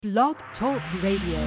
Blog Talk Radio.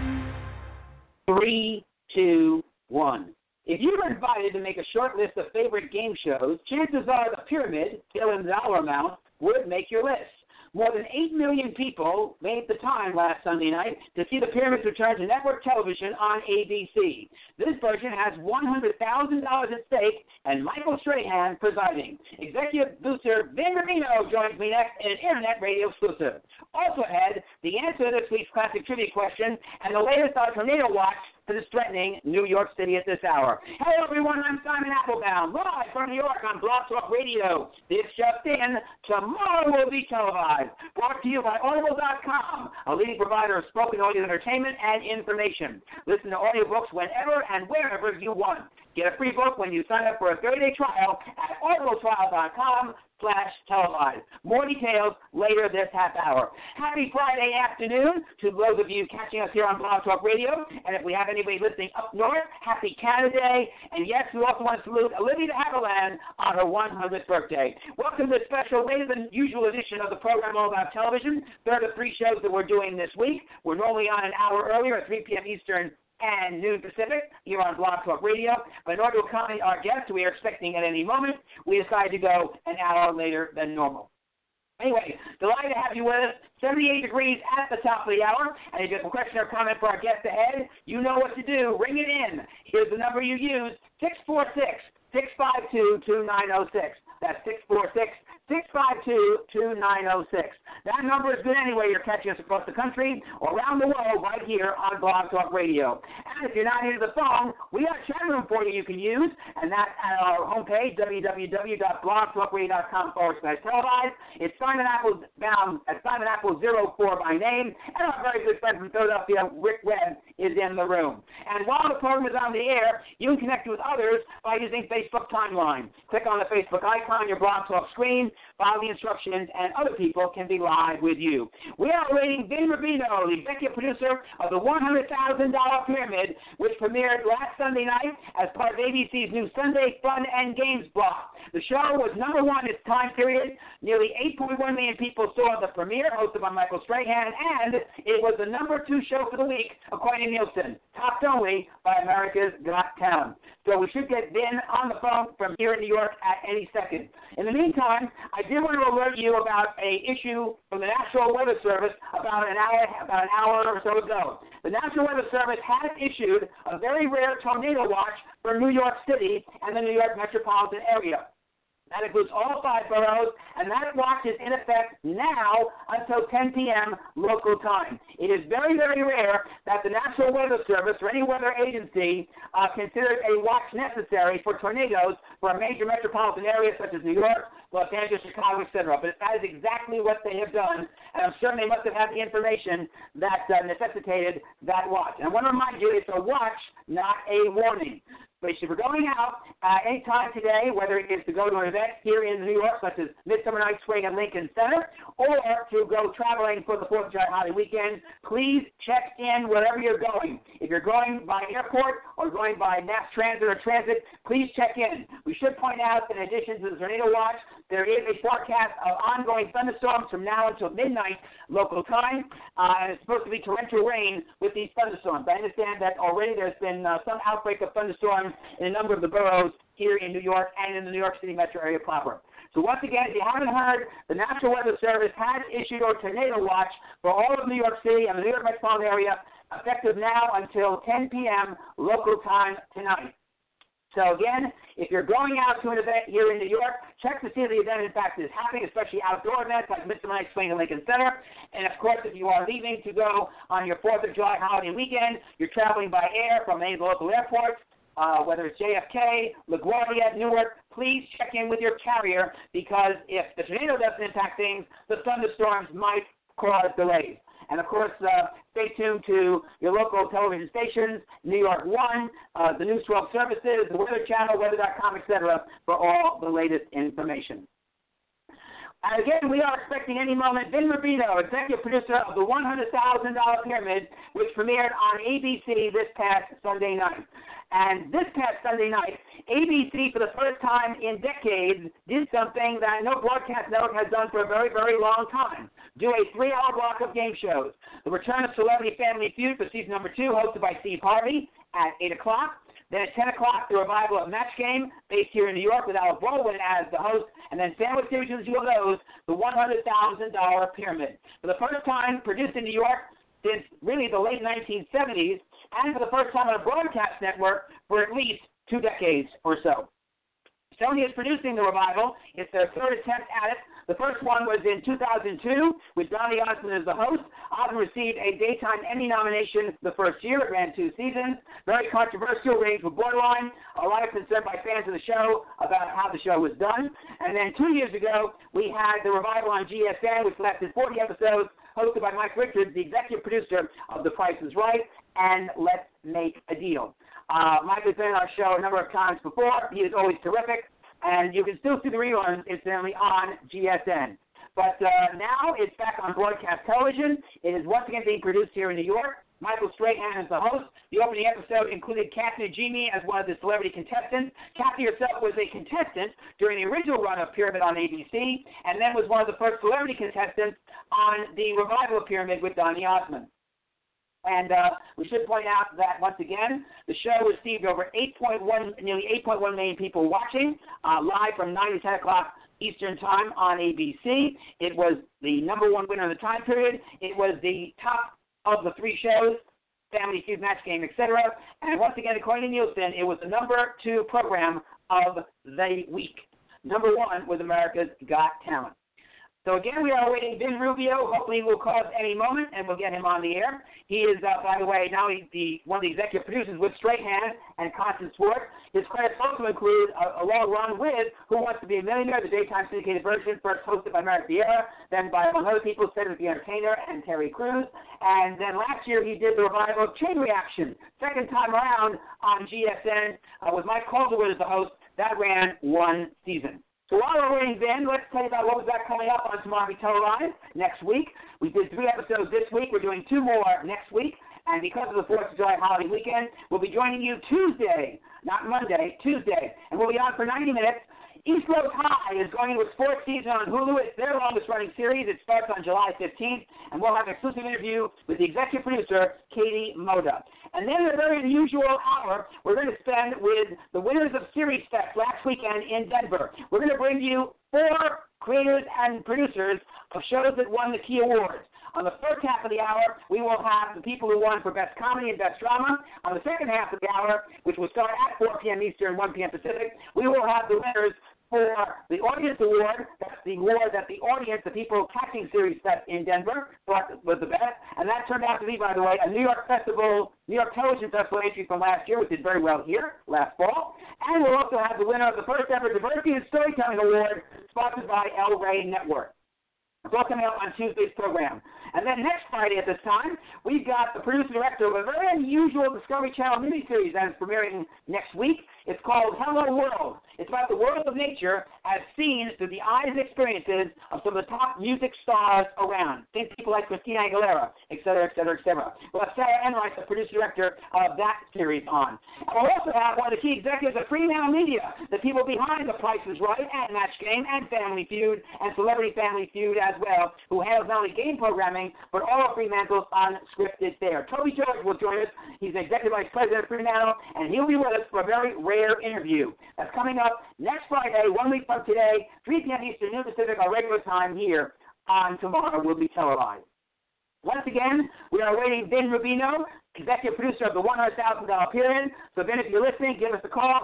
3, 2, 1. If you were invited to make a short list of favorite game shows, chances are the Pyramid, still in dollar amount, would make your list. More than 8 million people made the time last Sunday night to see the Pyramid's return to network television on ABC. This version has $100,000 at stake, and Michael Strahan presiding. Executive producer Vin Rubino joins me next in an Internet radio exclusive. Also ahead, the answer to this week's classic trivia question and the latest on tornado watch that is threatening New York City at this hour. Hello, everyone. I'm Simon Applebaum, live from New York on Blog Talk Radio. This just in, tomorrow will be televised. Brought to you by Audible.com, a leading provider of spoken audio entertainment and information. Listen to audiobooks whenever and wherever you want. Get a free book when you sign up for a 30-day trial at audibletrial.com/televised. More details later this half hour. Happy Friday afternoon to those of you catching us here on Blog Talk Radio. And if we have anybody listening up north, happy Canada Day. And yes, we also want to salute Olivia de Havilland on her 100th birthday. Welcome to this special, later than usual edition of the program All About Television. Third of 3 shows that we're doing this week. We're normally on an hour earlier at 3 p.m. Eastern and noon Pacific here on Blog Talk Radio. But in order to accommodate our guests, who we are expecting at any moment, we decided to go an hour later than normal. Anyway, delighted to have you with us. 78 degrees at the top of the hour. And if you have a question or comment for our guest ahead, you know what to do. Ring it in. Here's the number you use, 646-652-2906. That's 646-652-2906. That number is good anyway. You're catching us across the country or around the world right here on Blog Talk Radio. And if you're not into the phone, we have a chat room for you can use, and that's at our homepage, www.blogtalkradio.com/televised. It's Simon Applebaum at Simon Apple 04 by name, and our very good friend from Philadelphia, Rick Webb, is in the room. And while the program is on the air, you can connect with others by using Facebook Timeline. Click on the Facebook icon on your Blog Talk screen, follow the instructions, and other people can be live with you. We are awaiting Vin Rubino, the executive producer of the $100,000 Pyramid, which premiered last Sunday night as part of ABC's new Sunday Fun and Games block. The show was number 1 in its time period. Nearly 8.1 million people saw the premiere, hosted by Michael Strahan, and it was the number 2 show for the week, according to Nielsen, topped only by America's Got Talent. So we should get Vin on the phone from here in New York at any second. In the meantime, I did want to alert you about an issue from the National Weather Service about an hour or so ago. The National Weather Service has issued a very rare tornado watch for New York City and the New York metropolitan area. That includes all 5 boroughs, and that watch is in effect now until 10 p.m. local time. It is very, very rare that the National Weather Service or any weather agency considers a watch necessary for tornadoes for a major metropolitan area such as New York, Los Angeles, Chicago, etc. But that is exactly what they have done, and I'm certain they must have had the information that necessitated that watch. And I want to remind you, it's a watch, not a warning. But if you're going out any time today, whether it is to go to an event here in New York, such as Midsummer Night's Swing at Lincoln Center, or to go traveling for the 4th of July holiday weekend, please check in wherever you're going. If you're going by airport or going by mass transit or transit, please check in. We should point out that in addition to the tornado watch, there is a forecast of ongoing thunderstorms from now until midnight local time, and it's supposed to be torrential rain with these thunderstorms. I understand that already there's been some outbreak of thunderstorms in a number of the boroughs here in New York and in the New York City metro area proper. So once again, if you haven't heard, the National Weather Service has issued a tornado watch for all of New York City and the New York metropolitan area, effective now until 10 p.m. local time tonight. So again, if you're going out to an event here in New York, check to see if the event in fact is happening, especially outdoor events like Midsummer Night's Swing at Lincoln Center. And of course, if you are leaving to go on your 4th of July holiday weekend, you're traveling by air from any of the local airports, whether it's JFK, LaGuardia, Newark, please check in with your carrier, because if the tornado doesn't impact things, the thunderstorms might cause delays. And, of course, stay tuned to your local television stations, New York 1, the News 12 services, the Weather Channel, weather.com, etc., for all the latest information. And again, we are expecting any moment Vin Rubino, executive producer of the $100,000 Pyramid, which premiered on ABC this past Sunday night. And this past Sunday night, ABC, for the first time in decades, did something that no broadcast network has done for a very, very long time. do a 3-hour block of game shows. The return of Celebrity Family Feud for season number 2, hosted by Steve Harvey at 8 o'clock. Then at 10 o'clock, the revival of Match Game, based here in New York with Alec Baldwin as the host. And then sandwich between the two of those, the $100,000 Pyramid. For the first time, produced in New York since really the late 1970s, and for the first time on a broadcast network for at least 2 decades or so. Sony is producing the revival. It's their third attempt at it. The first one was in 2002 with Donny Osmond as the host. Osmond received a Daytime Emmy nomination the first year. It ran 2 seasons. Very controversial, ratings were borderline. A lot of concern by fans of the show about how the show was done. And then 2 years ago, we had the revival on GSN, which lasted 40 episodes, hosted by Mike Richards, the executive producer of The Price is Right and Let's Make a Deal. Mike has been on our show a number of times before. He is always terrific. And you can still see the reruns, incidentally, on GSN. But now it's back on broadcast television. It is once again being produced here in New York. Michael Strahan is the host. The opening episode included Kathy Najimy as one of the celebrity contestants. Kathy herself was a contestant during the original run of Pyramid on ABC, and then was one of the first celebrity contestants on the revival of Pyramid with Donny Osmond. And we should point out that, once again, the show received over nearly 8.1 million people watching, live from 9 to 10 o'clock Eastern Time on ABC. It was the #1 winner in the time period. It was the top of the 3 shows, Family Feud, Match Game, etc. And once again, according to Nielsen, it was the #2 program of the week. #1 was America's Got Talent. So again, we are awaiting Vin Rubio. Hopefully he will call us any moment, and we'll get him on the air. He is, by the way, now one of the executive producers with Strahan and Constance Schwartz. His credits also include a long run with Who Wants to Be a Millionaire, the daytime syndicated version, first hosted by Merrick Vieira, then by, among other people, Cedric the Entertainer and Terry Crews. And then last year he did the revival of Chain Reaction, second time around on GSN, with Mike Calderwood as the host. That ran 1 season. So while we're waiting, Ben, let's tell you about what we've got coming up on Tomorrow We Televise next week. We did 3 episodes this week. We're doing 2 more next week. And because of the 4th of July holiday weekend, we'll be joining you Tuesday, not Monday, Tuesday. And we'll be on for 90 minutes. East Coast High is going into its 4th season on Hulu. It's their longest-running series. It starts on July 15th, and we'll have an exclusive interview with the executive producer, Katie Moda. And then at a very unusual hour, we're going to spend with the winners of Series Fest last weekend in Denver. We're going to bring you 4 creators and producers of shows that won the key awards. On the first half of the hour, we will have the people who won for Best Comedy and Best Drama. On the second half of the hour, which will start at 4 p.m. Eastern, 1 p.m. Pacific, we will have the winners for the Audience Award. That's the award that the audience, the people catching Series Fest in Denver, thought was the best. And that turned out to be, by the way, a New York Television Festival entry from last year, which did very well here last fall. And we'll also have the winner of the first ever Diversity and Storytelling Award, sponsored by El Rey Network. It's all coming up on Tuesday's program. And then next Friday at this time, we've got the producer-director of a very unusual Discovery Channel miniseries that is premiering next week. It's called Hello World. It's about the world of nature as seen through the eyes and experiences of some of the top music stars around. Think people like Christina Aguilera, et cetera, et cetera, et cetera. We'll have Sarah Enright, the producer-director of that series, on. And we'll also have one of the key executives of Fremantle Media, the people behind The Price is Right and Match Game and Family Feud and Celebrity Family Feud as well, who handles not only game programming, but all of Fremantle's unscripted fare. Toby George will join us. He's the Executive Vice President of Fremantle, and he'll be with us for a very rare interview. That's coming up next Friday, 1 week from today, 3 p.m. Eastern, noon Pacific, our regular time here on Tomorrow Will Be Televised. Once again, we are awaiting Vin Rubino, executive producer of the $100,000 Pyramid. So, Vin, if you're listening, give us a call,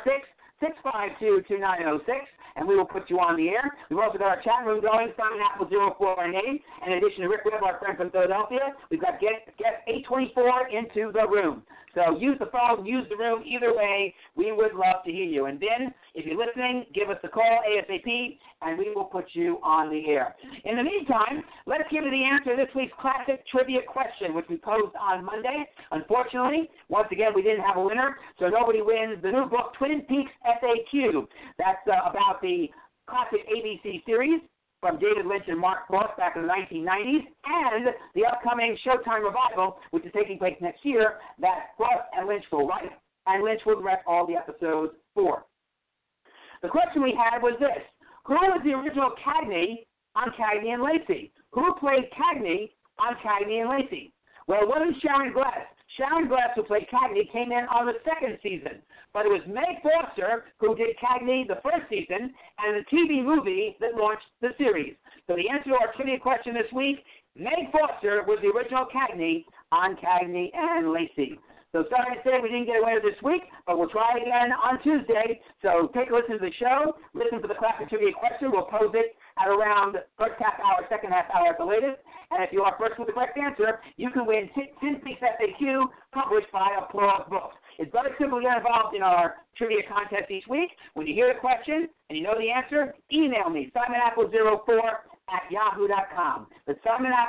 646-652-2906, and we will put you on the air. We've also got our chat room going, Simon Apple 04 our name. In addition to Rick Webb, our friend from Philadelphia, we've got guest 824 into the room. So use the phone, use the room. Either way, we would love to hear you. And then, if you're listening, give us a call ASAP, and we will put you on the air. In the meantime, let's give you the answer to this week's classic trivia question, which we posed on Monday. Unfortunately, once again, we didn't have a winner, so nobody wins the new book, Twin Peaks FAQ. That's about the classic ABC series from David Lynch and Mark Frost back in the 1990s, and the upcoming Showtime revival, which is taking place next year, that Frost and Lynch will write, and Lynch will direct all the episodes for. The question we had was this: who was the original Cagney on Cagney and Lacey. Who played Cagney on Cagney and Lacey? Well, it wasn't Sharon Glass. Sharon Glass, who played Cagney, came in on the second season. But it was Meg Foster who did Cagney the first season and the TV movie that launched the series. So the answer to our trivia question this week, Meg Foster was the original Cagney on Cagney and Lacey. So sorry to say we didn't get away with this week, but we'll try again on Tuesday. So take a listen to the show, listen to the classic trivia question. We'll pose it at around first half hour, second half hour at the latest. And if you are first with the correct answer, you can win Tin Peaks FAQ published by Applause Books. It's very simple to get involved in our trivia contest each week. When you hear the question and you know the answer, email me, SimonApple04@yahoo.com. That's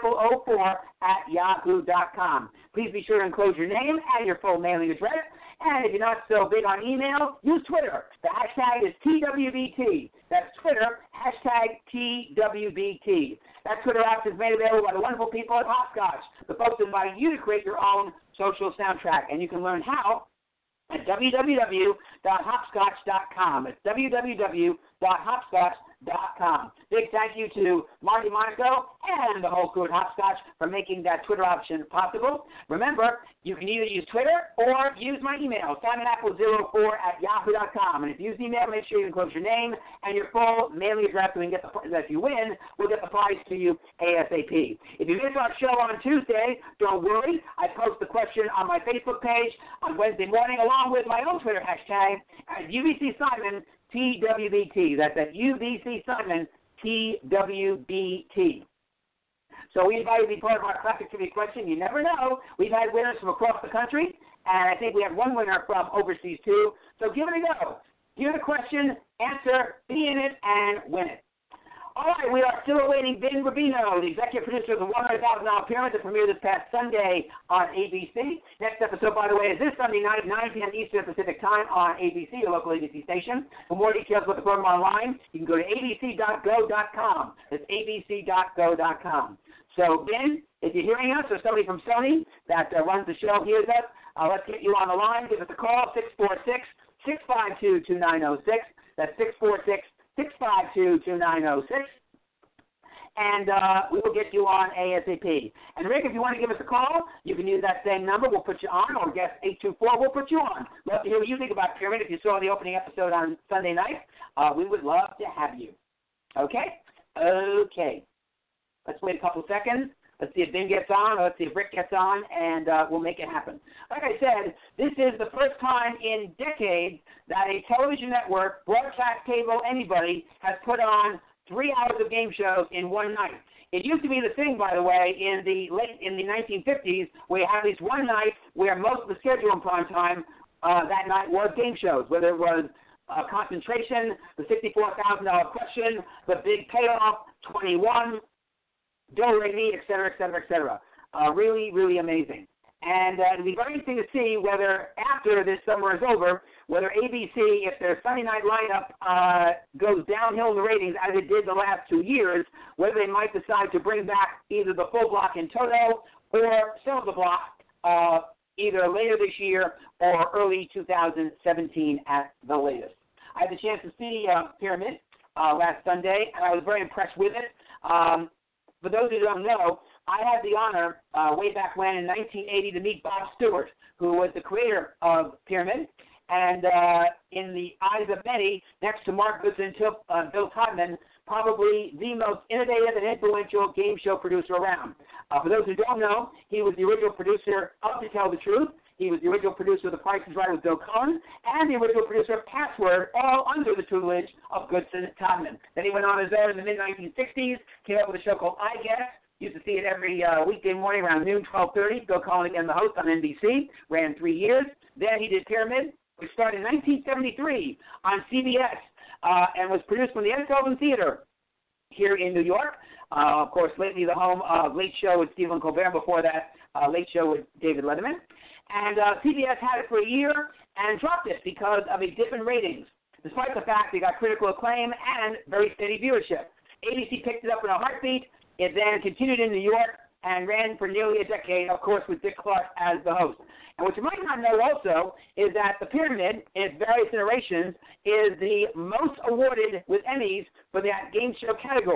SimonApple04@yahoo.com. Please be sure to enclose your name and your full mailing address. And if you're not so big on email, use Twitter. The hashtag is TWBT. That's Twitter, hashtag TWBT. That Twitter app is made available by the wonderful people at Hopscotch. The folks invite you to create your own social soundtrack, and you can learn how at www.hopscotch.com. It's www.hopscotch.com. Big thank you to Marty Monaco and the whole crew at Hopscotch for making that Twitter option possible. Remember, you can either use Twitter or use my email, SimonApple04@yahoo.com. And if you use email, make sure you enclose your name and your full mailing address so we can get if you win, we'll get the prize to you ASAP. If you miss our show on Tuesday, don't worry. I post the question on my Facebook page on Wednesday morning along with my own Twitter hashtag at UBC Simon TWBT. That's at UBC Simon TWBT. So we invite you to be part of our classic trivia question. You never know. We've had winners from across the country, and I think we have one winner from overseas too. So give it a go. Hear the question, answer, be in it, and win it. All right, we are still awaiting Vin Rubino, the executive producer of the $100,000 Pyramid that premiered this past Sunday on ABC. Next episode, by the way, is this Sunday night, 9 p.m. Eastern Pacific Time on ABC, your local ABC station. For more details about the program online, you can go to abc.go.com. That's abc.go.com. So, Vin, if you're hearing us or somebody from Sony that runs the show hears us, let's get you on the line. Give us a call, 646-652-2906. That's 646-652-2906, and we will get you on ASAP. And, Rick, if you want to give us a call, you can use that same number. We'll put you on, or guest 824, we'll put you on. Love to hear what you think about Pyramid. If you saw the opening episode on Sunday night, we would love to have you. Okay? Okay. Let's wait a couple seconds. Let's see if Ben gets on, or let's see if Rick gets on, and we'll make it happen. Like I said, this is the first time in decades that a television network, broadcast cable, anybody, has put on 3 hours of game shows in one night. It used to be the thing, by the way, in the 1950s, where you had at least one night where most of the schedule in prime time that night was game shows, whether it was Concentration, the $64,000 Question, The Big Payoff, 21, Do Re Mi, et cetera, et cetera, et cetera. Really, really amazing. And it'll be very interesting to see whether after this summer is over, whether ABC, if their Sunday night lineup goes downhill in the ratings as it did the last 2 years, whether they might decide to bring back either the full block in toto or some of the block either later this year or early 2017 at the latest. I had the chance to see Pyramid last Sunday, and I was very impressed with it. For those who don't know, I had the honor way back when in 1980 to meet Bob Stewart, who was the creator of Pyramid, and in the eyes of many, next to Mark Goodson and Bill Todman, probably the most innovative and influential game show producer around. For those who don't know, he was the original producer of To Tell the Truth. He was the original producer of The Price is Right with Bill Cohen, and the original producer of Password, all under the tutelage of Goodson and Todman. Then he went on his own in the mid-1960s, came up with a show called I Guess. Used to see it every weekday morning around noon, 12:30. Bill Cohen again, the host on NBC, ran 3 years. Then he did Pyramid, which started in 1973 on CBS, and was produced from the Eindhoven Theater here in New York. Of course, lately the home of Late Show with Stephen Colbert, before that, Late Show with David Letterman. And CBS had it for a year and dropped it because of a dip in ratings, despite the fact they got critical acclaim and very steady viewership. ABC picked it up in a heartbeat. It then continued in New York and ran for nearly a decade, of course, with Dick Clark as the host. And what you might not know also is that The Pyramid, in its various iterations, is the most awarded with Emmys for that game show category.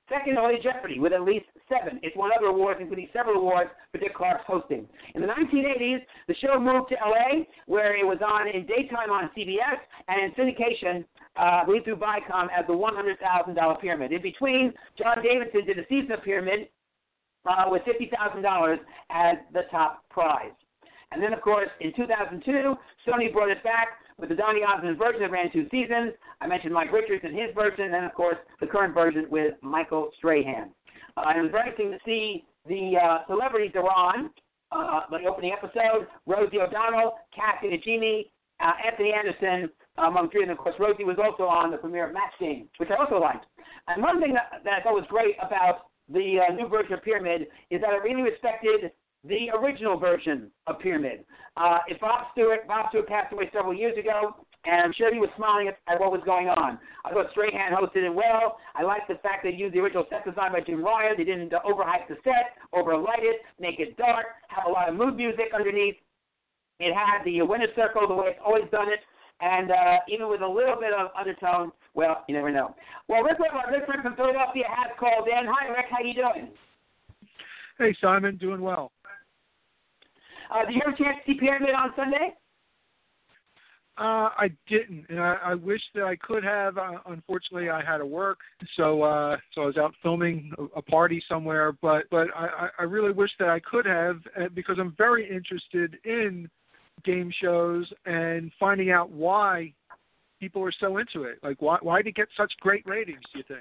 Second, only Jeopardy, with at least 7. It's won other awards, including several awards for Dick Clark's hosting. In the 1980s, the show moved to L.A., where it was on in daytime on CBS and in syndication, I believe through Viacom, as the $100,000 Pyramid. In between, John Davidson did a season of Pyramid with $50,000 as the top prize. And then, of course, in 2002, Sony brought it back with the Donny Osmond version that ran 2 seasons. I mentioned Mike Richards and his version, and then, of course, the current version with Michael Strahan. And it was very interesting to see the celebrities that were on the opening episode: Rosie O'Donnell, Kathy Najimy, Anthony Anderson, among 3. And, of course, Rosie was also on the premiere of Match Game, which I also liked. And one thing that I thought was great about the new version of Pyramid is that it really respected the original version of Pyramid. If Bob Stewart passed away several years ago, and I'm sure he was smiling at what was going on. I thought Strahan hosted it well. I liked the fact they used the original set design by Jim Ryan. They didn't overhype the set, overlight it, make it dark, have a lot of mood music underneath. It had the winner's circle the way it's always done it, and even with a little bit of undertone, well, you never know. Well, Rick Webb, our good friend from Philadelphia, has called in. Hi, Rick. How you doing? Hey, Simon. Doing well. Did you have a chance to see Pyramid on Sunday? I didn't, and I wish that I could have. Unfortunately, I had to work, so I was out filming a party somewhere. But I really wish that I could have, because I'm very interested in game shows and finding out why people are so into it. Like, why did it get such great ratings, do you think?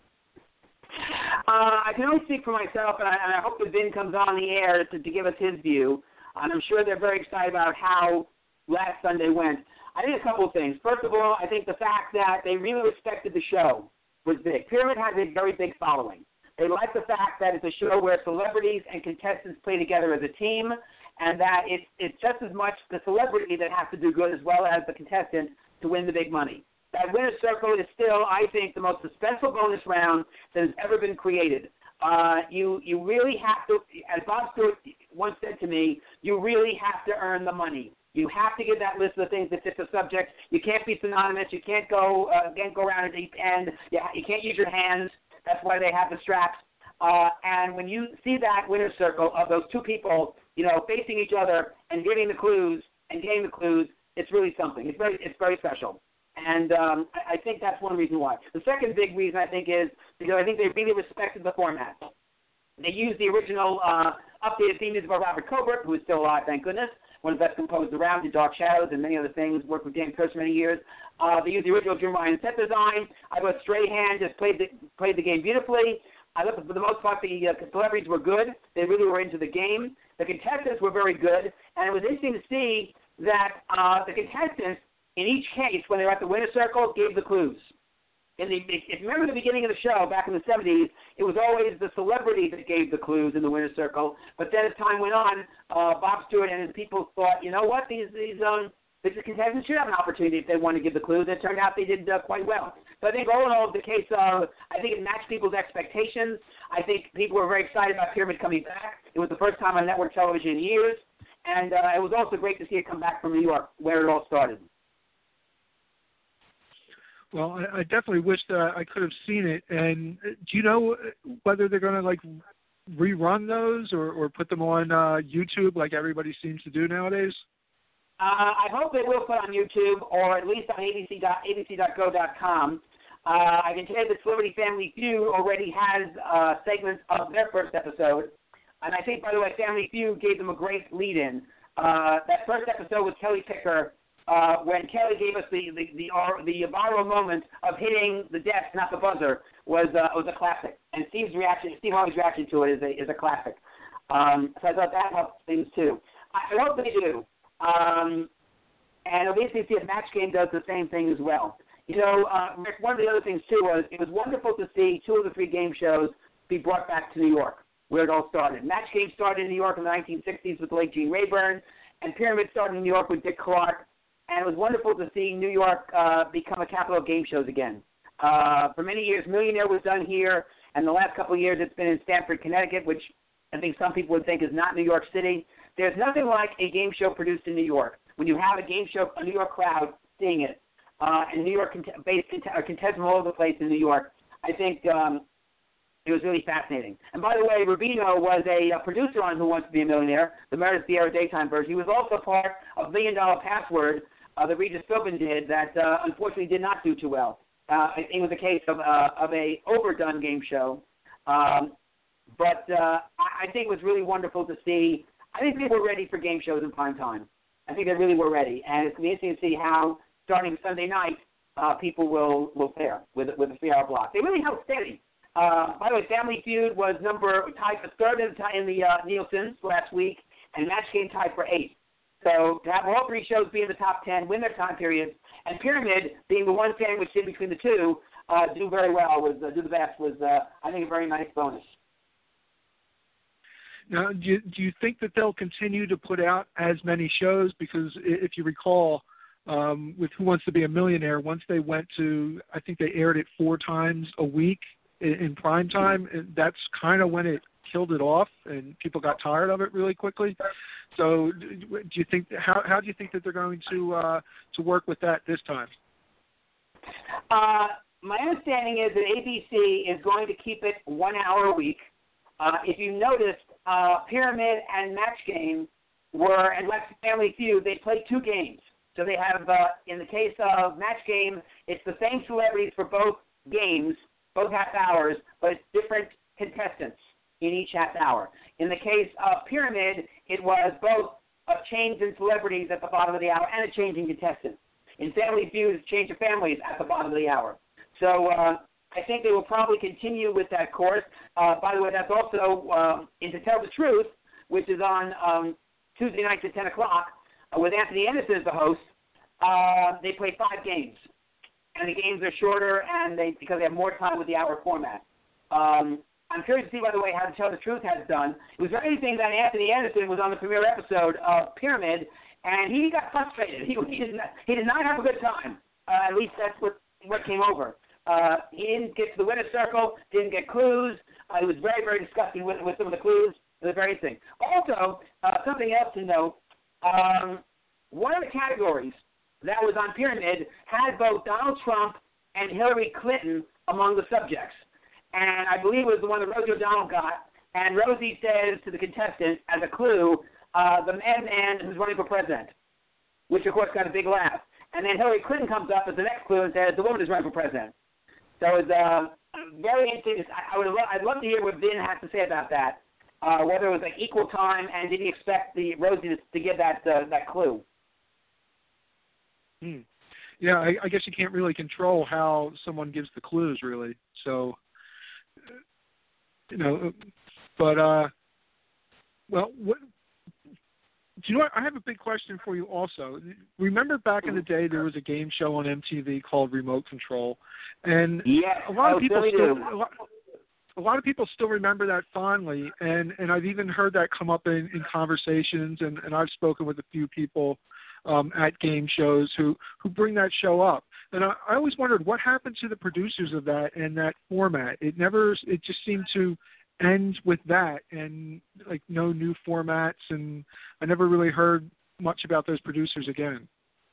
I can only speak for myself, and I hope that Vin comes on the air to give us his view. And I'm sure they're very excited about how last Sunday went. I think a couple of things. First of all, I think the fact that they really respected the show was big. Pyramid has a very big following. They like the fact that it's a show where celebrities and contestants play together as a team, and that it's just as much the celebrity that has to do good as well as the contestant to win the big money. That winner's circle is still, I think, the most suspenseful bonus round that has ever been created. You really have to, as Bob Stewart once said to me, you really have to earn the money. You have to get that list of the things that fit the subject. You can't be synonymous. You can't go around a deep end. You can't use your hands. That's why they have the straps. And when you see that winner's circle of those 2 people, facing each other and giving the clues and getting the clues, it's really something. It's very special. And I think that's one reason why. The second big reason, I think, is because I think they really respected the format. They used the original updated theme music by Robert Cobert, who is still alive, thank goodness, one of the best composers around, did Dark Shadows and many other things, worked with Dan Kurtz for many years. They used the original Jim Ryan set design. I thought Strahan just played the game beautifully. I thought for the most part the celebrities were good. They really were into the game. The contestants were very good, and it was interesting to see that the contestants, in each case, when they were at the winner's circle, gave the clues. If you remember the beginning of the show back in the 70s, it was always the celebrity that gave the clues in the winner's circle. But then as time went on, Bob Stewart and his people thought, you know what, these contestants should have an opportunity if they want to give the clues. And it turned out they did quite well. So I think all in all, the case of, I think it matched people's expectations. I think people were very excited about Pyramid coming back. It was the first time on network television in years. And it was also great to see it come back from New York, where it all started. Well, I definitely wish that I could have seen it. And do you know whether they're going to rerun those or put them on YouTube like everybody seems to do nowadays? I hope they will put on YouTube or at least on abc.go.com. I can tell you that Celebrity Family Feud already has segments of their first episode. And I think, by the way, Family Feud gave them a great lead-in. That first episode with Kelly Picker, when Kelly gave us the viral moment of hitting the desk, not the buzzer, was a classic. And Steve Harvey's reaction to it is a classic. So I thought that helped things too. I hope they do. And it'll be interesting to see if Match Game does the same thing as well. Rick, one of the other things too was it was wonderful to see 2 of the 3 game shows be brought back to New York, where it all started. Match Game started in New York in the 1960s with the late Gene Rayburn, and Pyramid started in New York with Dick Clark. And it was wonderful to see New York become a capital of game shows again. For many years, Millionaire was done here, and the last couple of years it's been in Stamford, Connecticut, which I think some people would think is not New York City. There's nothing like a game show produced in New York. When you have a game show, a New York crowd seeing it, and New York-based contestants all over the place in New York, I think It was really fascinating. And by the way, Rubino was a producer on Who Wants to Be a Millionaire, the Meredith Vieira daytime version. He was also part of $1 Million Password that Regis Philbin did that unfortunately did not do too well. It was a case of a overdone game show. But I think it was really wonderful to see. I think they were ready for game shows in prime time. I think they really were ready. And it's going to be interesting to see how, starting Sunday night, people will fare with the 3-hour block. They really held steady. By the way, Family Feud was tied for third in the Nielsen's last week, and Match Game tied for 8th. So to have all 3 shows be in the top 10, win their time periods, and Pyramid being the one sandwich in between the two, do very well, do the best, was I think a very nice bonus. Now, do you think that they'll continue to put out as many shows? Because if you recall, with Who Wants to Be a Millionaire, once they went to, I think they aired it 4 times a week in prime time, and that's kind of when it killed it off, and people got tired of it really quickly. So, do you think how do you think that they're going to work with that this time? My understanding is that ABC is going to keep it 1 hour a week. If you noticed, Pyramid and Match Game and Family Feud, they played 2 games. So they have, in the case of Match Game, it's the same celebrities for both games, both half hours, but it's different contestants in each half hour. In the case of Pyramid, it was both a change in celebrities at the bottom of the hour and a change in contestants. In Family Feud, it's change of families at the bottom of the hour. So I think they will probably continue with that course. By the way, that's also in To Tell the Truth, which is on Tuesday nights at 10 o'clock, with Anthony Anderson as the host. They play 5 games. And the games are shorter because they have more time with the hour format. I'm curious to see, by the way, how To Tell the Truth has done. It was very interesting that Anthony Anderson was on the premiere episode of Pyramid, and he got frustrated. He did not have a good time. At least that's what came over. He didn't get to the winner's circle, didn't get clues. It was very, very disgusting with some of the clues. It was very interesting. Also, something else to note, one of the categories that was on Pyramid had both Donald Trump and Hillary Clinton among the subjects. And I believe it was the one that Rosie O'Donnell got. And Rosie says to the contestant, as a clue, the man who's running for president, which, of course, got a big laugh. And then Hillary Clinton comes up as the next clue and says, the woman is running for president. So it's very interesting. I'd love to hear what Vin has to say about that, whether it was like equal time, and did he expect Rosie to give that clue? Yeah, I guess you can't really control how someone gives the clues, really. So, but, well, what, do you know what? I have a big question for you also. Remember back in the day there was a game show on MTV called Remote Control, and a lot of people still remember that fondly, and I've even heard that come up in conversations, and I've spoken with a few people at game shows who bring that show up. And I always wondered what happened to the producers of that and that format. It just seemed to end with that and like no new formats, and I never really heard much about those producers again.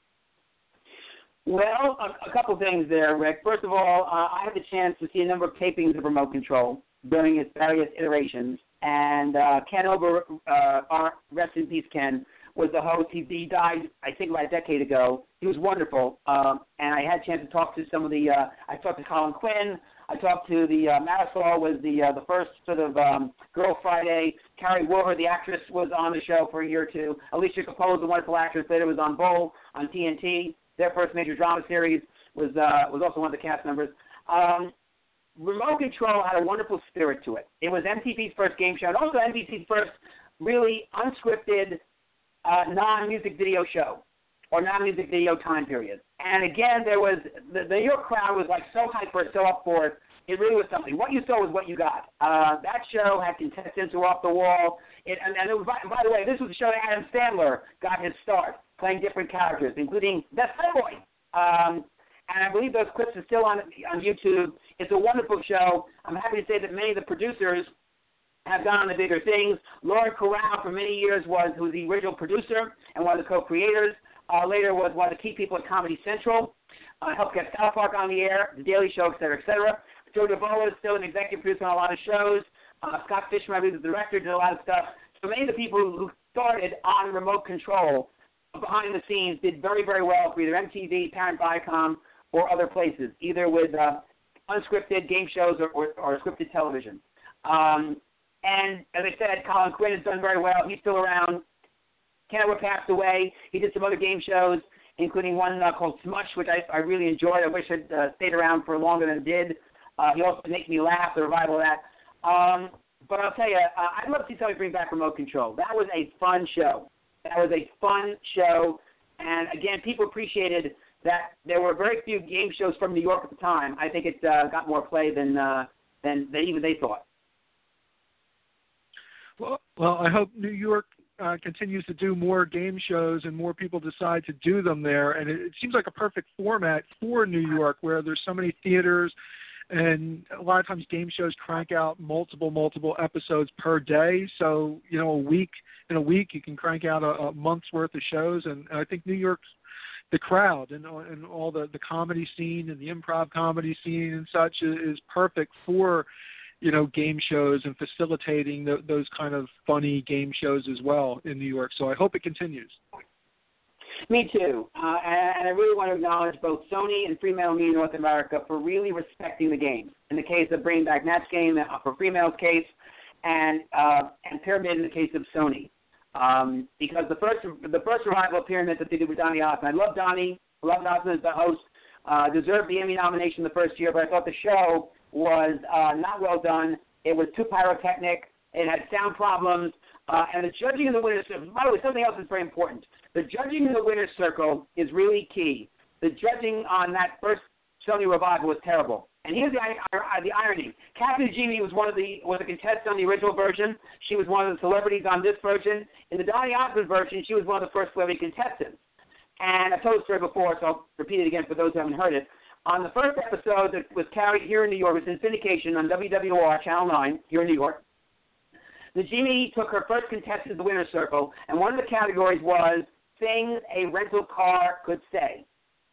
Well, a couple things there, Rick. First of all, I had the chance to see a number of tapings of Remote Control during its various iterations, and Ken Ober, rest in peace, Ken, was the host. He died, I think, about a decade ago. He was wonderful, and I had a chance to talk to some of the. I talked to Colin Quinn. I talked to the Marisol, was the first sort of Girl Friday. Carrie Woolher, the actress, was on the show for a year or two. Alicia Coppola, the wonderful actress, later was on Bull on TNT. Their first major drama series was also one of the cast members. Remote Control had a wonderful spirit to it. It was MTV's first game show, and also NBC's first really unscripted non-music video show or non-music video time period. And again, there was the New York crowd was like so hyper, so up for it. It really was something. What you saw was what you got. That show had contestants who were off the wall. And it was, by the way, this was the show that Adam Sandler got his start, playing different characters, including Best Playboy. And I believe those clips are still on YouTube. It's a wonderful show. I'm happy to say that many of the producers have gone on to bigger things. Lauren Corral, for many years, who was the original producer and one of the co-creators. Later was one of the key people at Comedy Central. Helped get South Park on the air, The Daily Show, et cetera, et cetera. Joe DeVola is still an executive producer on a lot of shows. Scott Fishman, I believe, is the director, did a lot of stuff. So many of the people who started on remote control behind the scenes did very, very well for either MTV, Parent Viacom, or other places, either with unscripted game shows or scripted television. And as I said, Colin Quinn has done very well. He's still around. Ken Edward passed away. He did some other game shows, including one called Smush, which I really enjoyed. I wish I'd stayed around for longer than it did. He also Make Me Laugh, the revival of that. But I'll tell you, I'd love to see somebody bring back remote control. That was a fun show. And again, people appreciated that there were very few game shows from New York at the time. I think it got more play than even they thought. Well, I hope New York continues to do more game shows and more people decide to do them there. And it seems like a perfect format for New York, where there's so many theaters, and a lot of times game shows crank out multiple episodes per day. So, in a week you can crank out a month's worth of shows. And I think New York's, the crowd and all the comedy scene and the improv comedy scene and such is perfect for, game shows and facilitating those kind of funny game shows as well in New York. So I hope it continues. Me too. And I really want to acknowledge both Sony and Fremantle Media North America for really respecting the game. In the case of bringing back Match Game for Fremantle's case, and Pyramid in the case of Sony. Because the first revival of Pyramid that they did with Donny Osmond. I love Donny. I love Osmond as the host. Deserved the Emmy nomination the first year, but I thought the show was not well done. It was too pyrotechnic. It had sound problems. And the judging in the winner's circle, by the way, something else is very important. The judging in the winner's circle is really key. The judging on that first Sony revival was terrible. And here's the irony. Kathy Najimy was a contestant on the original version. She was one of the celebrities on this version. In the Donny Osmond version, she was one of the first celebrity contestants. And I've told the story before, so I'll repeat it again for those who haven't heard it. On the first episode that was carried here in New York, it was in syndication on WWR Channel 9 here in New York. Najimy took her first contestant to the winner's circle, and one of the categories was things a rental car could say.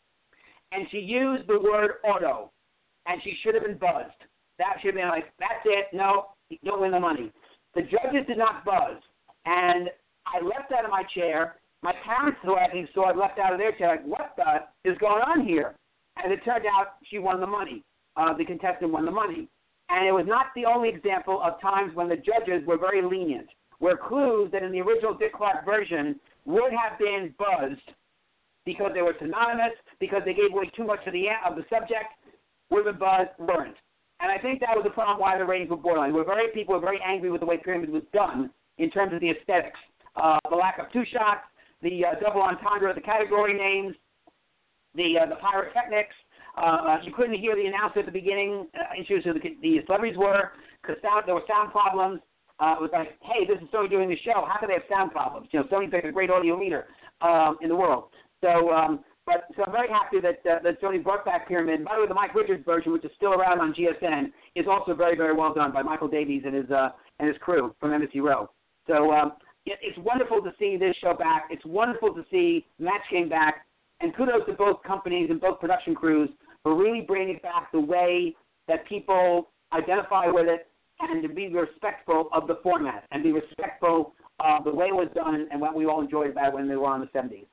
And she used the word auto, and she should have been buzzed. That should have been like, that's it, no, you don't win the money. The judges did not buzz, and I left out of my chair. My parents, who I think saw it, left out of their chair, like, what the is going on here? And it turned out she won the money. The contestant won the money. And it was not the only example of times when the judges were very lenient, where clues that in the original Dick Clark version would have been buzzed because they were synonymous, because they gave away too much of the subject, would have been buzzed, weren't. And I think that was the problem why the ratings were borderline. People were very angry with the way Pyramid was done in terms of the aesthetics. The lack of two shots, the double entendre of the category names, the pyrotechnics. You couldn't hear the announcer at the beginning, introduce who the celebrities were, because there were sound problems. It was like, hey, this is Sony doing the show. How can they have sound problems? Sony's like a great audio leader in the world. So I'm very happy that Sony brought back Pyramid. By the way, the Mike Richards version, which is still around on GSN, is also very, very well done by Michael Davies and his crew from Embassy Row. So it's wonderful to see this show back. It's wonderful to see Match Game back. And kudos to both companies and both production crews for really bringing it back the way that people identify with it, and to be respectful of the format and be respectful of the way it was done and what we all enjoyed about it when they were on the 70s.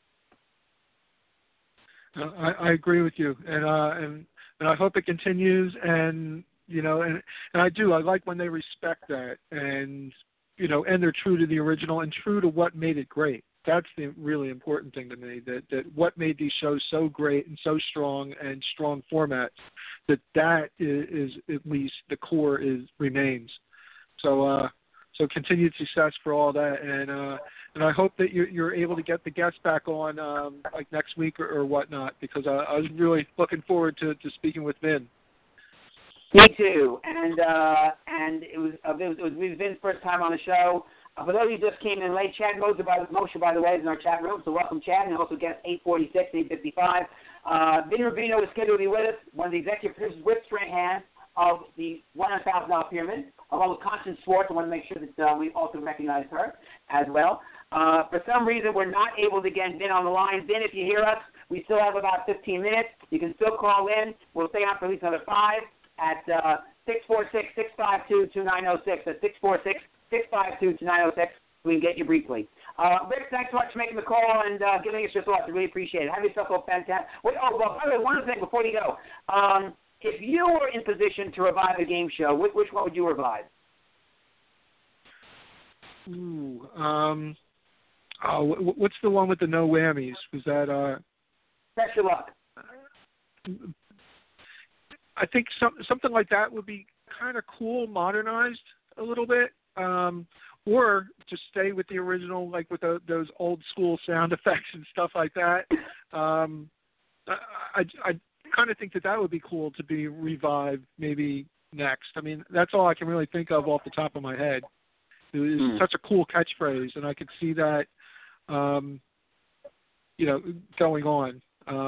I agree with you, and I hope it continues. And and I do. I like when they respect that, and and they're true to the original and true to what made it great. That's the really important thing to me, that what made these shows so great and so strong and strong formats, that is at least the core remains. So continued success for all that, and I hope that you're able to get the guests back on like next week or whatnot, because I was really looking forward to speaking with Vin. Me too, and it was Vin's first time on the show. For those of you who just came in late, Chad Mosher, by the way, is in our chat room, so welcome, Chad, and also guest 846 and 855. Vin Rubino is scheduled to be with us, one of the executive producers with Strahan of the $100,000 Pyramid, along with Constance Schwartz. I want to make sure that we also recognize her as well. For some reason, we're not able to get Vin on the line. Vin, if you hear us, we still have about 15 minutes. You can still call in. We'll stay on for at least another 5. at 646-652-2906. That's 646-652-2906. We can get you briefly. Rick, thanks so much for making the call and giving us your thoughts. I really appreciate it. Have yourself a fantastic. Wait, by the way, one other thing before you go. If you were in position to revive a game show, which one would you revive? Ooh, what's the one with the no whammies? Was that Best of luck. I think something like that would be kind of cool, modernized a little bit, or just stay with the original, like with those old school sound effects and stuff like that. I kind of think that would be cool to be revived maybe next. I mean, that's all I can really think of off the top of my head. It was such a cool catchphrase, and I could see that, going on.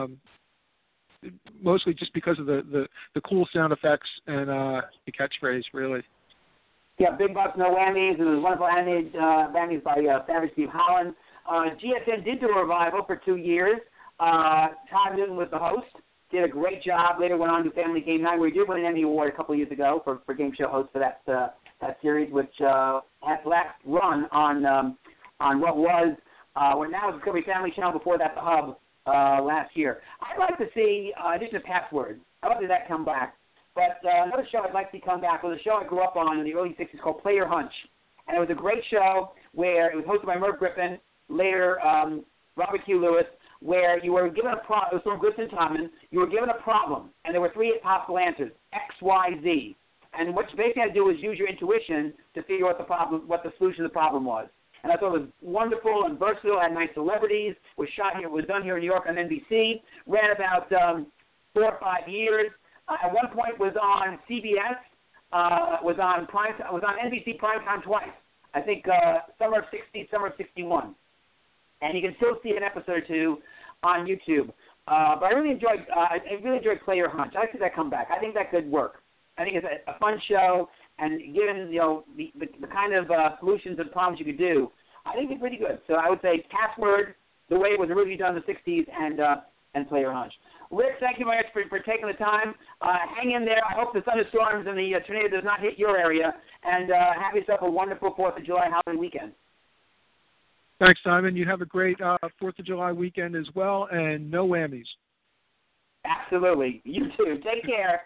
Mostly just because of the cool sound effects and the catchphrase, really. Yeah, Big Bucks, No Whammies. It was wonderful animated whammies by Savage Steve Holland. GSN did do a revival for 2 years. Todd Newton was the host. Did a great job. Later went on to Family Game Night, where he did win an Emmy Award a couple of years ago for game show host for that series, which had last run on what was well, now it's Discovery Family Channel. Before that, the Hub last year. I'd like to see addition of Password. I'd love to see that come back. But another show I'd like to see come back was a show I grew up on in the early 60s called Player Hunch. And it was a great show where it was hosted by Merv Griffin, later Robert Q. Lewis, where you were given a problem. It was from Griffin Tomlin. You were given a problem, and there were 3 possible answers, X, Y, Z. And what you basically had to do was use your intuition to figure out what the solution to the problem was. And I thought it was wonderful and versatile. Had nice celebrities. Was done here in New York on NBC. Ran about 4 or 5 years. At one point was on CBS. Was on NBC primetime twice. I think summer of '60, summer of '61. And you can still see an episode or 2 on YouTube. But I really enjoyed Player Hunch. I see that come back. I think that could work. I think it's a fun show, and given the kind of solutions and problems you could do, I think it's pretty good. So I would say Password, the way it was originally done in the '60s, and Player Hunch. Rick, thank you very much for taking the time. Hang in there. I hope the thunderstorms and the tornado does not hit your area, and have yourself a wonderful 4th of July holiday weekend. Thanks, Simon. You have a great 4th of July weekend as well, and no whammies. Absolutely. You too. Take care.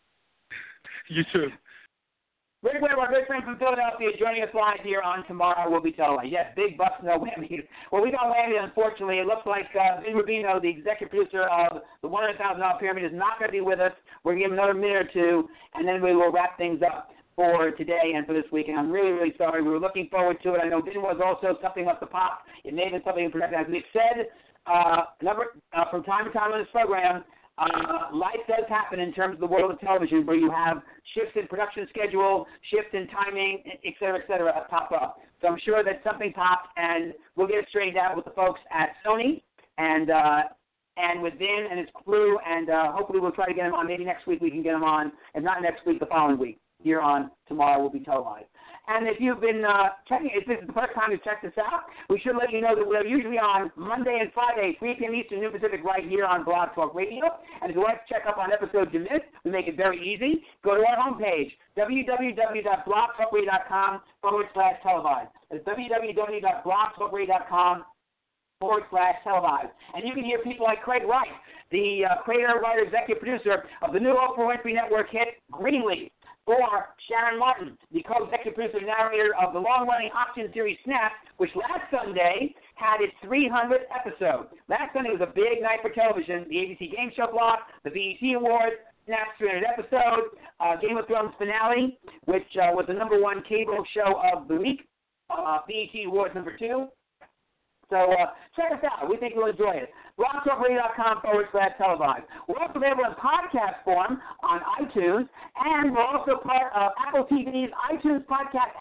You too. Rick Webb, our good friend from Philadelphia, joining us live here on Tomorrow Will Be Televised. Yes, Big Bucks, No Whammies. Well, we got whammy, unfortunately. It looks like Vin Rubino, the executive producer of the $100,000 Pyramid, is not going to be with us. We're going to give him another minute or 2, and then we will wrap things up for today and for this week. And I'm really, really sorry. We were looking forward to it. I know Vin was also something up the pop. It may have been something in production. As we've said, from time to time on this program, life does happen in terms of the world of television, where you have shifts in production schedule, shifts in timing, et cetera, pop up. So I'm sure that something popped, and we'll get it straightened out with the folks at Sony and with Vin and his crew, and hopefully we'll try to get him on. Maybe next week we can get him on, if not next week, the following week. Here on Tomorrow Will Be Televised. And if you've been if this is the first time you've checked us out, we should let you know that we're usually on Monday and Friday, 3 p.m. Eastern, noon Pacific, right here on Blog Talk Radio. And if you want to check up on episodes you missed, we make it very easy. Go to our homepage, www.blogtalkradio.com/televised. That's www.blogtalkradio.com/televised. And you can hear people like Craig Wright, the creator, writer, executive producer of the new Oprah Winfrey Network hit Greenleaf, or Sharon Martin, the co-executive producer and narrator of the long-running Option series Snap, which last Sunday had its 300th episode. Last Sunday was a big night for television. The ABC Game Show block, the BET Awards, Snap's 300th episode, Game of Thrones finale, which was the #1 cable show of the week, BET Awards #2. So check us out. We think you'll enjoy it. blogtalkradio.com/televised. We're also available in podcast form on iTunes, and we're also part of Apple TV's iTunes podcast app.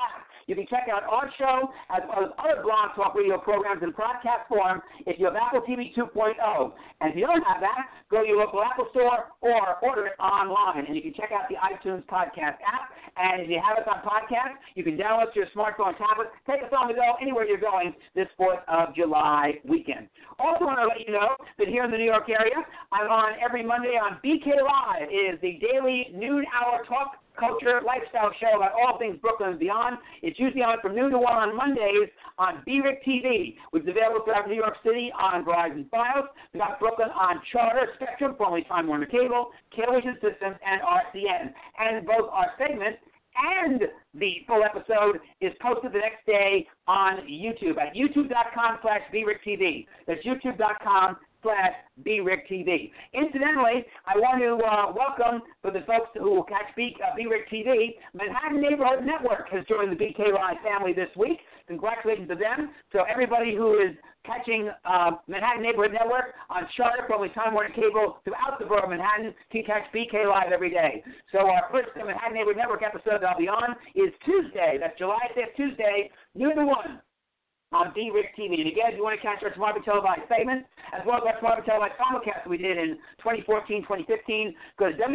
You can check out our show as well as other Blog Talk Radio programs in podcast form if you have Apple TV 2.0. And if you don't have that, go to your local Apple store or order it online. And you can check out the iTunes podcast app. And if you have us on podcast, you can download to your smartphone, tablet, take us on the go anywhere you're going this 4th of July weekend. Also want to let you know that here in the New York area, I'm on every Monday on BK Live. It is the daily noon-hour talk culture lifestyle show about all things Brooklyn and beyond. It's usually on from noon to 1 on Mondays on BRIC TV, which is available throughout New York City on Verizon Fios. We've got Brooklyn on Charter, Spectrum, formerly Time Warner Cable, Cablevision Systems, and RCN. And both our segments and the full episode is posted the next day on YouTube at youtube.com/BRICTV. That's youtube.com/BRICTV. Incidentally, I want to welcome, for the folks who will catch BRIC TV, Manhattan Neighborhood Network has joined the BK Live family this week. Congratulations to them. So everybody who is catching Manhattan Neighborhood Network on Charter, probably Time Warner Cable throughout the borough of Manhattan, can catch BK Live every day. So our first Manhattan Neighborhood Network episode that I'll be on is Tuesday. That's July 5th, Tuesday, noon to 1. On BRIC TV. And again, if you want to catch our Smart Televised segments, as well as our Smart Televised simulcast that we did in 2014, 2015, go to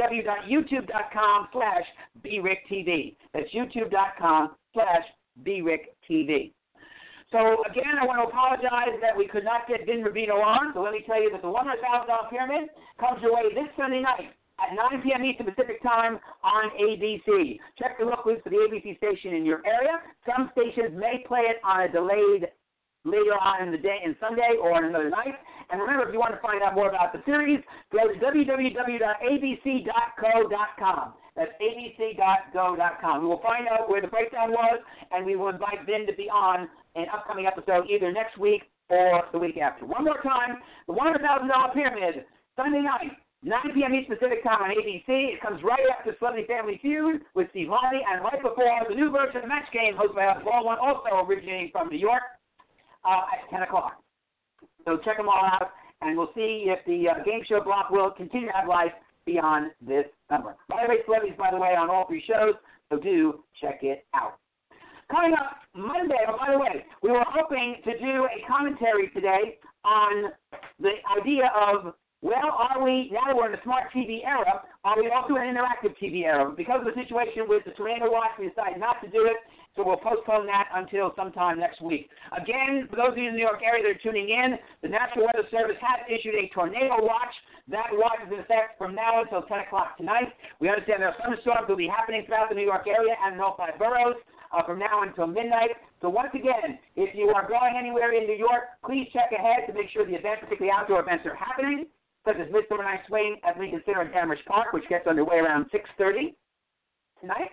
www.youtube.com/BRICTV. That's youtube.com/BRICTV. So, again, I want to apologize that we could not get Vin Rubino on. So let me tell you that the $100,000 Pyramid comes your way this Sunday night at 9 p.m. Eastern Pacific Time on ABC. Check the look list for the ABC station in your area. Some stations may play it on a delayed later on in the day, in Sunday or on another night. And remember, if you want to find out more about the series, go to www.abc.co.com. That's abc.go.com. We will find out where the breakdown was, and we will invite Vin to be on an upcoming episode either next week or the week after. One more time, the $100,000 Pyramid, Sunday night, 9 p.m. Eastern Pacific Time on ABC. It comes right after Celebrity Family Feud with Steve Harvey, and right before the new version of the Match Game, hosted by Alex Baldwin, also originating from New York, at 10 o'clock. So check them all out, and we'll see if the game show block will continue to have life beyond this summer. By the way, celebrities, by the way, on all three shows, so do check it out. Coming up Monday, by the way, we were hoping to do a commentary today on the idea of, well, are we, now that we're in the smart TV era, are we also in an interactive TV era? Because of the situation with the Tornado Watch, we decided not to do it, so we'll postpone that until sometime next week. Again, for those of you in the New York area that are tuning in, the National Weather Service has issued a Tornado Watch. That watch is in effect from now until 10 o'clock tonight. We understand there are thunderstorms that will be happening throughout the New York area and in all 5 boroughs from now until midnight. So once again, if you are going anywhere in New York, please check ahead to make sure the events, particularly outdoor events, are happening, such as Midsummer Night's Swing at Lincoln Center in Danvers Park, which gets underway around 6:30 tonight.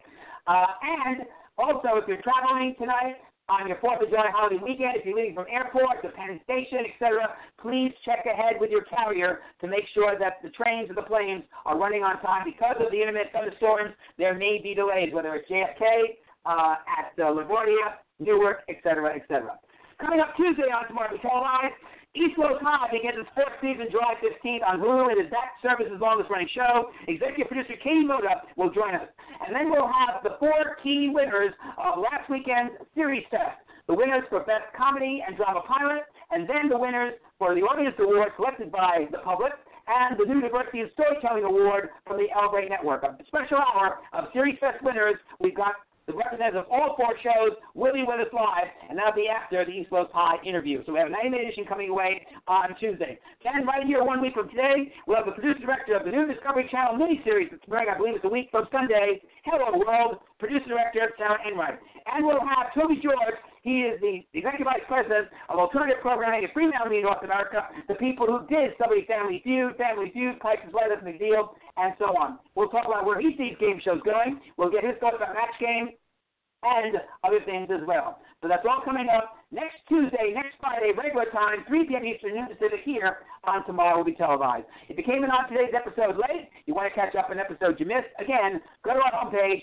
And also, if you're traveling tonight on your 4th of July holiday weekend, if you're leaving from airport to Penn Station, etc., please check ahead with your carrier to make sure that the trains or the planes are running on time. Because of the intermittent thunderstorms, there may be delays, whether it's JFK, at LaGuardia, Newark, etc., etc. Coming up Tuesday on Smart Televised, East Los High begins its 4th season July 15th on Hulu. It is that service's longest-running show. Executive producer Katie Moda will join us. And then we'll have the 4 key winners of last weekend's Series Test. The winners for Best Comedy and Drama Pilot, and then the winners for the Audience Award selected by the public, and the New Diversity and Storytelling Award from the El Rey Network. A special hour of Series Test winners. We've got the representatives of all 4 shows will be with us live, and that'll be after the East Los High interview. So we have a 90-minute edition coming away on Tuesday. Then right here 1 week from today, we'll have the producer-director of the new Discovery Channel miniseries that's premiering, I believe it's a week from Sunday, Hello World, producer-director Sarah Enright. And we'll have Toby George. He is the Executive Vice President of Alternative Programming at Fremantle Media North America, the people who did Celebrity Family Feud, Pikes is Right, That's McDeal, and so on. We'll talk about where he sees game shows going. We'll get his thoughts about Match Game and other things as well. So that's all coming up next Tuesday, next Friday, regular time, 3 p.m. Eastern, noon Pacific, here on Tomorrow Will Be Televised. If you came in on today's episode late, you want to catch up on an episode you missed, again, go to our homepage,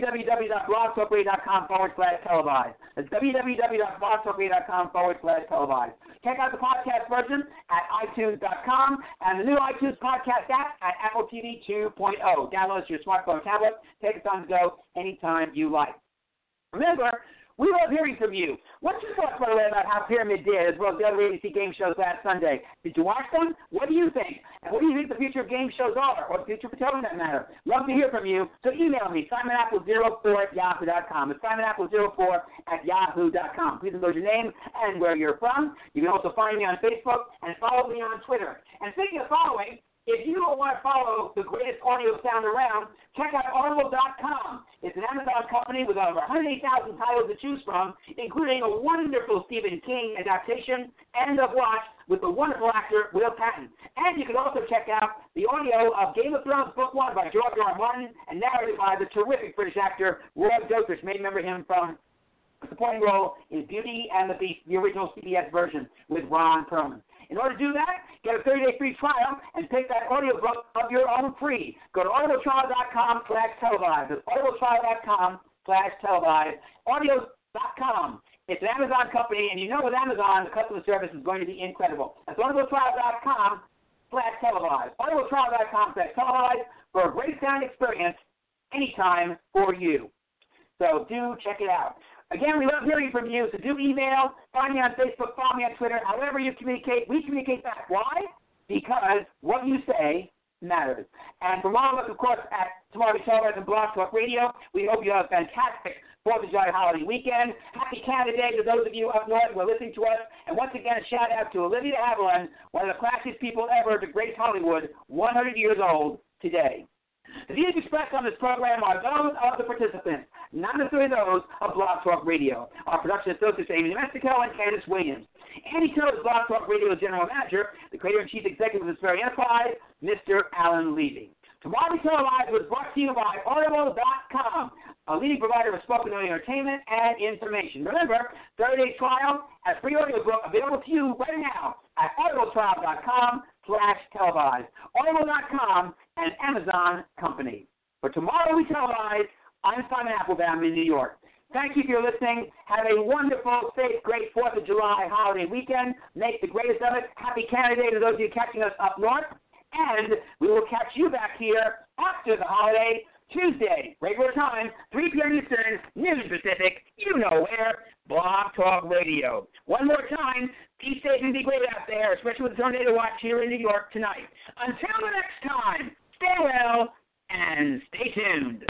www.blogtalkradio.com/televised. That's www.blogtalkradio.com/televised. Check out the podcast version at iTunes.com and the new iTunes podcast app at Apple TV 2.0. Download it to your smartphone or tablet. Take us on the go anytime you like. Remember, we love hearing from you. What's your thoughts, by the way, about how Pyramid did, as well as the other ABC game shows last Sunday? Did you watch them? What do you think? And what do you think the future of game shows are, or the future of Potomac, that matter? Love to hear from you. So email me, SimonApple04@yahoo.com. It's SimonApple04@yahoo.com. Please enclose your name and where you're from. You can also find me on Facebook and follow me on Twitter. And speaking of following, if you don't want to follow the greatest audio sound around, check out Audible.com. It's an Amazon company with over 108,000 titles to choose from, including a wonderful Stephen King adaptation, End of Watch, with the wonderful actor Will Patton. And you can also check out the audio of Game of Thrones Book 1 by George R. R. Martin and narrated by the terrific British actor Rob Dotrish. May remember him from a supporting role in Beauty and the Beast, the original CBS version with Ron Perlman. In order to do that, get a 30-day free trial and pick that audiobook of your own free. Go to audibletrial.com/televised. That's audibletrial.com/televised. Audio.com. It's an Amazon company, and you know with Amazon, the customer service is going to be incredible. That's audibletrial.com/televised. audibletrial.com/televised for a great sound experience anytime for you. So do check it out. Again, we love hearing from you, so do email, find me on Facebook, follow me on Twitter. However you communicate, we communicate back. Why? Because what you say matters. And from all of us, of course, at Tomorrow Televised and Blog Talk Radio, we hope you have a fantastic 4th of July holiday weekend. Happy Canada Day to those of you up north who are listening to us. And once again, a shout-out to Olivia Havilland, one of the classiest people ever to grace Hollywood, 100 years old today. The views expressed on this program are those of the participants, not necessarily those of Blog Talk Radio. Our production associates are Amy Domestico and Candace Williams. Andy Till is Blog Talk Radio's general manager. The creator and chief executive of this very enterprise, Mr. Alan Levy. Tomorrow Televised was brought to you by Audible.com, a leading provider of spoken audio entertainment and information. Remember, 30-day trial and free audiobook available to you right now at audibletrial.com/televised. Audible.com and Amazon Company. For Tomorrow We Televise, I'm Simon Applebaum in New York. Thank you for your listening. Have a wonderful, safe, great 4th of July holiday weekend. Make the greatest of it. Happy Canada Day to those of you catching us up north. And we will catch you back here after the holiday, Tuesday, regular time, 3 p.m. Eastern, noon Pacific, you know where, Blog Talk Radio. One more time, be safe and be great out there, especially with the tornado watch here in New York tonight. Until the next time, stay well and stay tuned.